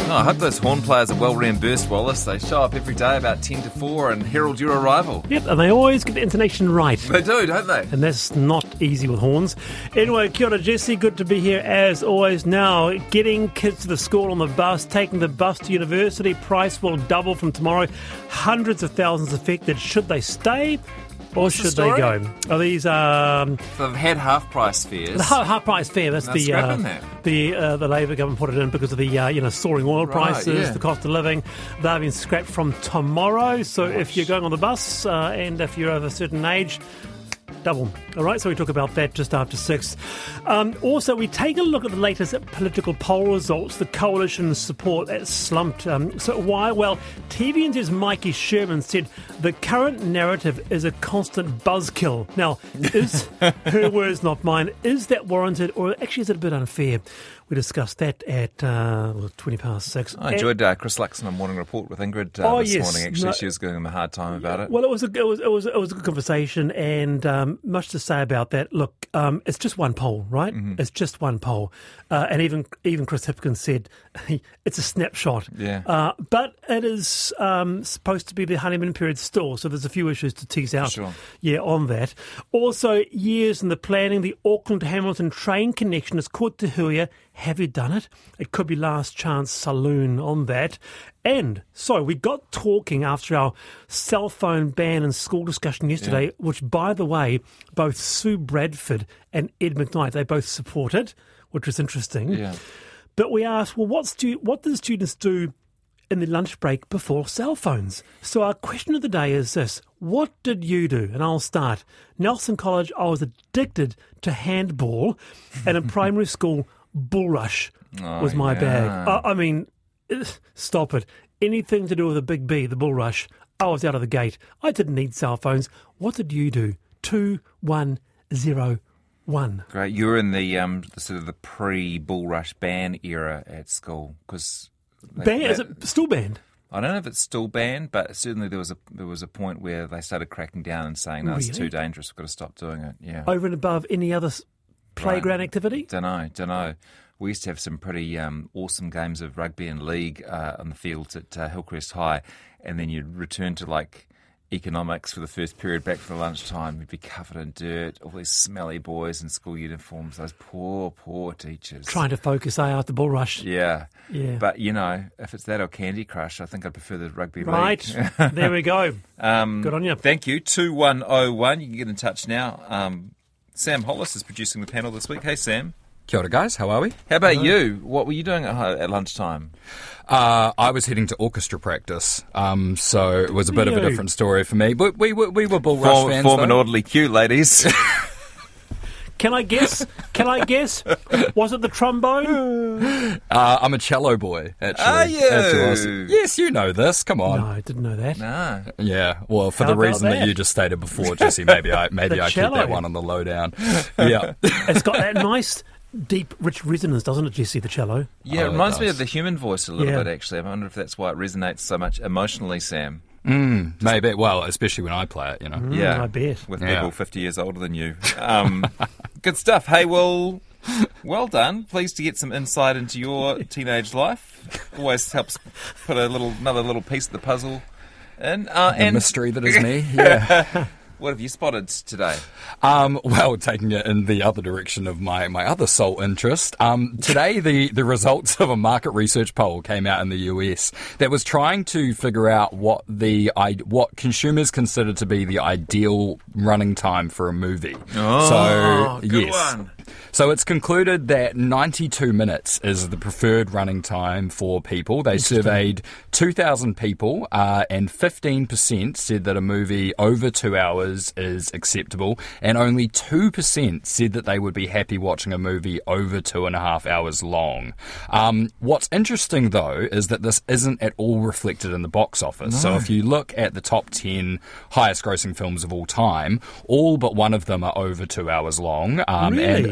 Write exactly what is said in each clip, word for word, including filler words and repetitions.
Oh, I hope those horn players are well reimbursed, Wallace. They show up every day about ten to four and herald your arrival. Yep, and they always get the intonation right. They do, don't they? And that's not easy with horns. Anyway, kia ora, Jesse. Good to be here as always. Now, getting kids to the school on the bus, taking the bus to university, price will double from tomorrow. Hundreds of thousands affected. Should they stay? Or What's should the story? they go? Are these um, So they've had half-price fares. the half, half price fare? That's They're the uh, scrapping that. the uh, the Labor government put it in because of the uh, you know soaring oil Right, prices, yeah. the cost of living. They've been scrapped from tomorrow. So if you're going on the bus uh, and if you're of a certain age, double. All right, so we talk about that just after six. Um, also, we take a look at the latest political poll results. The coalition support that slumped. Um, so why? Well, T V N Z's Mikey Sherman said the current narrative is a constant buzzkill. Now, is her words, not mine. Is that warranted, or actually is it a bit unfair? We discussed that at uh, well, twenty past six. I enjoyed uh, Chris Luxon on Morning Report with Ingrid uh, Oh, this yes. morning. Actually, No- she was giving him a hard time about it. Well, it was a it was it was it was a good conversation, and um, much to say about that. Look, um, it's just one poll, right? Mm-hmm. It's just one poll, uh, and even even Chris Hipkins said it's a snapshot. Yeah. Uh, but it is um, supposed to be the honeymoon period still, so there's a few issues to tease out. Sure. Yeah, on that. Also, years in the planning, the Auckland to Hamilton train connection is called to Huia. Have you done it? It could be last chance saloon on that. And so we got talking after our cell phone ban and school discussion yesterday, Yeah. which, by the way, both Sue Bradford and Ed McKnight, they both supported, which was interesting. Yeah. But we asked, well, what, stu- what do students do in the lunch break before cell phones? So our question of the day is this. What did you do? And I'll start. Nelson College, I was addicted to handball. And in primary school, bull rush Oh, was my yeah. bag. I, I mean, ugh, stop it. Anything to do with the big B, the bull rush, I was out of the gate. I didn't need cell phones. What did you do? two one zero one. Great. You were in the, um, the sort of the pre-Bull Rush ban era at school because Ban- is it still banned? I don't know if it's still banned, but certainly there was a there was a point where they started cracking down and saying, "No, it's Really? too dangerous. We've got to stop doing it." Yeah. Over and above any other s- playground Right. activity? Don't know, don't know. We used to have some pretty um, awesome games of rugby and league uh, on the fields at uh, Hillcrest High, and then you'd return to like economics for the first period back for the lunchtime. You'd be covered in dirt, all these smelly boys in school uniforms. Those poor, poor teachers. Trying to focus eye after bull rush. Yeah. Yeah. But, you know, if it's that or Candy Crush, I think I'd prefer the rugby Right. league. There we go. Um, Good on you. Thank you. two one oh one. You can get in touch now. Um, Sam Hollis is producing the panel this week. Hey, Sam. Kia ora, guys. How are we? How about you? What were you doing at, ho- at lunchtime? Uh, I was heading to orchestra practice, um, so it was a bit of a You. different story for me. But we were we were Bull Rush Form, fans. form an though. orderly queue, ladies. Can I guess? Can I guess? Was it the trombone? Uh, I'm a cello boy, actually. Are you? Actually, I was- yes, you know this. Come on. No, I didn't know that. nah. Yeah, well, for How the about reason that? that? you just stated before, Jesse, maybe I maybe The I keep cello. that one on the lowdown. Yeah. It's got that nice, deep, rich resonance, doesn't it, Jesse, the cello? Yeah, Oh, it it reminds me does. of the human voice a little Yeah. bit, actually. I wonder if that's why it resonates so much emotionally, Sam. Mm, maybe. Well, especially when I play it, you know. Yeah. Mm, I bet. With Yeah. people fifty years older than you. Um, good stuff. Hey, well, well done. Pleased to get some insight into your teenage life. Always helps put a little another little piece of the puzzle in. Uh, The and mystery that is me. Yeah. what have you spotted today? Um, well, taking it in the other direction of my, my other sole interest, um, today the, the results of a market research poll came out in the U S that was trying to figure out what the I, what consumers consider to be the ideal running time for a movie. Oh, so, good yes. one. So it's concluded that ninety-two minutes is the preferred running time for people. They surveyed two thousand people, uh, and fifteen percent said that a movie over two hours is acceptable, and only two percent said that they would be happy watching a movie over two and a half hours long. Um, what's interesting, though, is that this isn't at all reflected in the box office. So if you look at the top ten highest grossing films of all time, all but one of them are over two hours long. Um, Really? And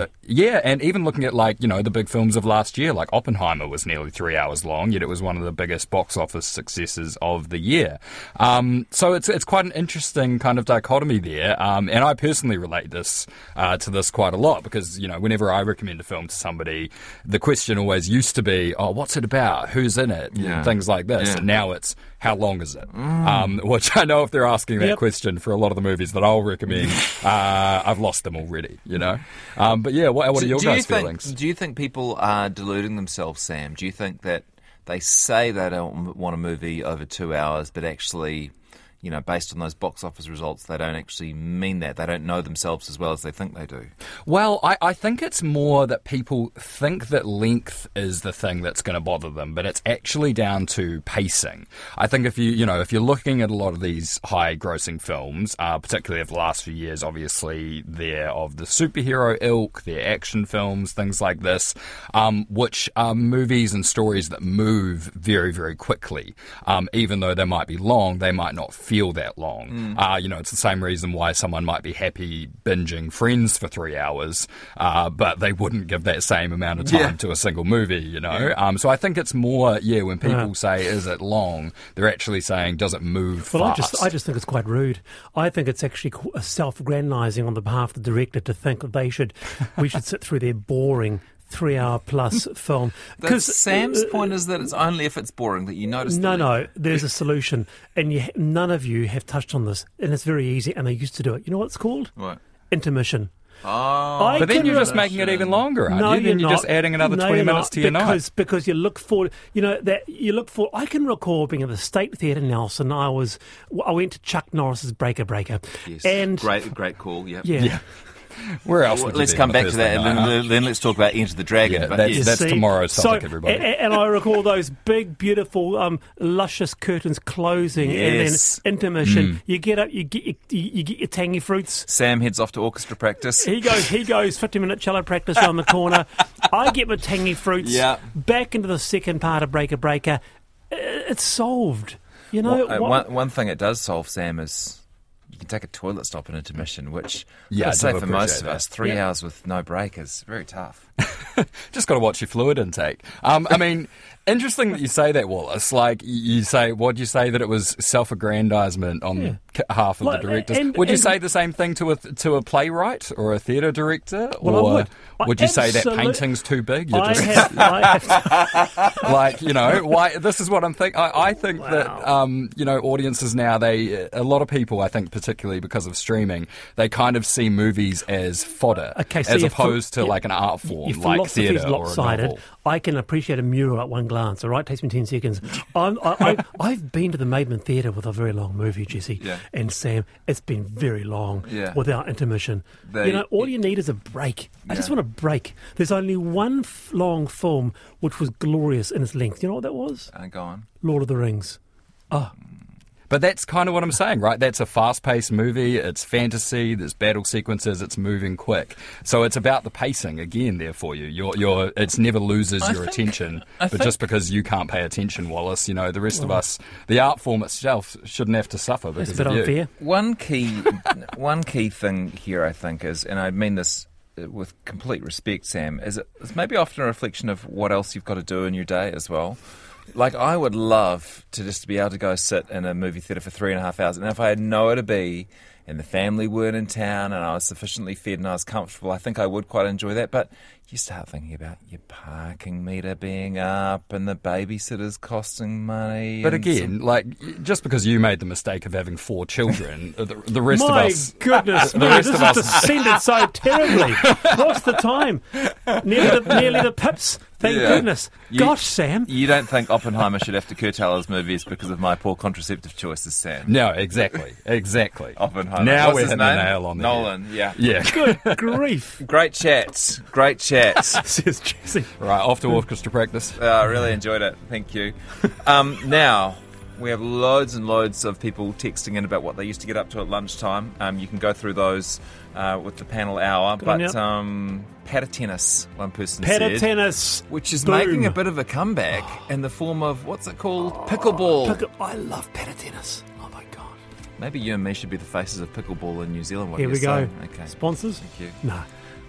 yeah, and even looking at, like, you know, the big films of last year, like Oppenheimer was nearly three hours long, yet it was one of the biggest box office successes of the year. Um, so it's it's quite an interesting kind of dichotomy there, um, and I personally relate this uh, to this quite a lot because, you know, whenever I recommend a film to somebody, the question always used to be, oh, what's it about? Who's in it? Yeah. Things like this. Yeah. And now it's, how long is it? Mm. Um, which I know if they're asking that Yep. question for a lot of the movies that I'll recommend, uh, I've lost them already, you know? Um, but yeah, what, what are your do guys' you think, feelings? Do you think people are deluding themselves, Sam? Do you think that they say they don't want a movie over two hours, but actually, you know, based on those box office results, they don't actually mean that? They don't know themselves as well as they think they do. Well, I, I think it's more that people think that length is the thing that's going to bother them, but it's actually down to pacing. I think if you, you know, if you're looking at a lot of these high-grossing films, uh, particularly of the last few years, obviously they're of the superhero ilk, they're action films, things like this, um, which are movies and stories that move very, very quickly. Um, even though they might be long, they might not feel that long. Mm. Uh, you know, it's the same reason why someone might be happy binging Friends for three hours, uh, but they wouldn't give that same amount of time Yeah. to a single movie, you know? Yeah. Um, so I think it's more, yeah, when people Yeah. say, is it long, they're actually saying, does it move Well, I fast? just, I just think it's quite rude. I think it's actually qu- self-aggrandising on the behalf of the director to think that they should, we should sit through their boring three-hour plus film. Because Sam's point is that it's only if it's boring that you notice. No, the no, there's a solution, and you, none of you have touched on this, and it's very easy, and they used to do it. You know what it's called? What? Intermission. Oh, I But then can you're re- just making it even longer, aren't No, you? Then you're you're just not. adding another No, twenty you're minutes not, to your because, night. Because you look forward, you know, that you look for. I can recall being at the State Theatre Nelson. I was, I went to Chuck Norris's Breaker Breaker, yes. and great, great call. Yep. yeah. Yeah. Where else Well, would you let's be come on a back to Thursday that, and night, huh? then, then let's talk about Enter the Dragon. Yeah, but that's- yes. that's See, tomorrow's topic, so, everybody. And, and I recall those big, beautiful, um, luscious curtains closing, Yes. and then intermission. Mm. You get up, you get, you, you get your tangy fruits. Sam heads off to orchestra practice. He goes, he goes, fifty minute cello practice around the corner. I get my tangy fruits. Yeah. Back into the second part of Breaker Breaker. It's solved. You know, Well, uh, what- one, one thing it does solve, Sam, is you can take a toilet stop in intermission, which Yeah, I I say do for most appreciate of that. us, three Yeah. hours with no break is very tough. Just got to watch your fluid intake. Um, I mean, interesting that you say that, Wallace. Like, you say, what do you say that it was self-aggrandizement on Yeah. c- half of Like, the directors? and- would you and- say the same thing to a to a playwright or a theatre director? Well, I or would. I would you say that absolute- painting's too big? You're I just have, I have like, you know, why? This is what I'm thinking. I, I think Wow. that, um, you know, audiences now, they, a lot of people, I think, particularly because of streaming, they kind of see movies as fodder, Okay, so as your phil- opposed to your- like an art form, Your like philosophy theatre is or a lopsided. novel. I can appreciate a mural at one glance. All right, takes me ten seconds. I'm, I, I, I've been to the Maidman Theatre with a very long movie, Jesse, Yeah. and Sam. It's been very long Yeah. without intermission. They- you know, all you need is a break. I just Yeah. want a break. There's only one f- long film which was glorious in its length. You know what that was? Uh, go on. Lord of the Rings. Oh, But that's kind of what I'm saying, right? That's a fast-paced movie. It's fantasy. There's battle sequences. It's moving quick. So it's about the pacing again there for you. You're, you're, it's never loses I your think- attention. I But think- just because you can't pay attention, Wallace, you know, the rest of us, the art form itself shouldn't have to suffer that's because a bit of you. unfair. One key, one key thing here, I think, is, and I mean this with complete respect, Sam, is it, it's maybe often a reflection of what else you've got to do in your day as well. Like, I would love to just be able to go sit in a movie theatre for three and a half hours, and if I had nowhere to be, and the family weren't in town, and I was sufficiently fed and I was comfortable, I think I would quite enjoy that. But you start thinking about your parking meter being up and the babysitter's costing money. But and again, like, just because you made the mistake of having four children, the, the rest My of us... goodness the me, rest this of has us- descended so terribly. What's the time? Nearly the, nearly the pips. Thank Yeah. goodness. You- Gosh, Sam. You don't think Oppenheimer should have to curtail his movies because of my poor contraceptive choices, Sam? No, exactly, exactly. Oppenheimer. Now What's we're his hitting the name? nail on the Nolan, yeah. head. Yeah. Good grief, Great chat. Great chat. says Jesse. Right, off to orchestra practice. Uh, I really enjoyed it. Thank you. Um, now, we have loads and loads of people texting in about what they used to get up to at lunchtime. Um, you can go through those uh, with the panel hour. Good on but you. um, paddle tennis, one person Paddle said. tennis. Which is Boom. making a bit of a comeback in the form of, what's it called? Pickleball. Pickle- I love paddle tennis. Oh my God. Maybe you and me should be the faces of pickleball in New Zealand. What Here do we you go. say? Okay. Sponsors? Thank you. No.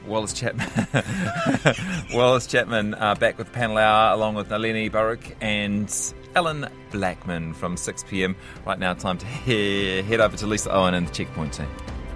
Wallace Chapman. Wallace Chapman uh, back with Panel Hour along with Nalini Baruch and Alan Blackman from six p.m. Right now, time to he- head over to Lisa Owen and the Checkpoint team.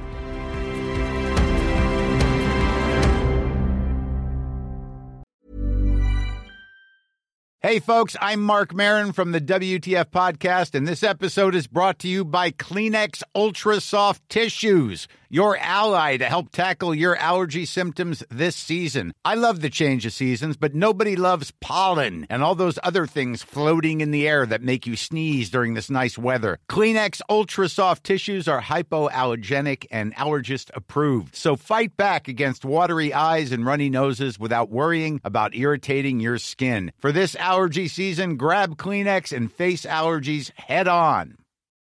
Hey, folks, I'm Mark Maron from the W T F Podcast, and this episode is brought to you by Kleenex Ultra Soft Tissues, your ally to help tackle your allergy symptoms this season. I love the change of seasons, but nobody loves pollen and all those other things floating in the air that make you sneeze during this nice weather. Kleenex Ultra Soft Tissues are hypoallergenic and allergist approved, so fight back against watery eyes and runny noses without worrying about irritating your skin. For this allergy season, grab Kleenex and face allergies head on.